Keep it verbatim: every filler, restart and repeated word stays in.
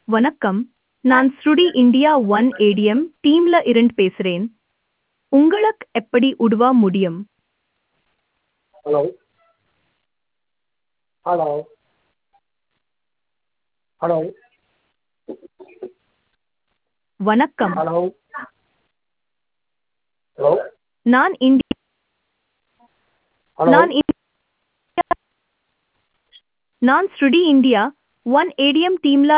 வணக்கம். நான் ஸ்ருடி India one ATM டீம்ல இருந்து பேசுறேன். உங்களுக்கு எப்படி உதவ முடியும்? ஹலோ ஹலோ ஹலோ வணக்கம். ஹலோ ஹலோ நான் இந்தி ஹலோ நான் இந்- நான் ஸ்ருடி இந்தியா ஒன் ஏடிஎம் டீம்ல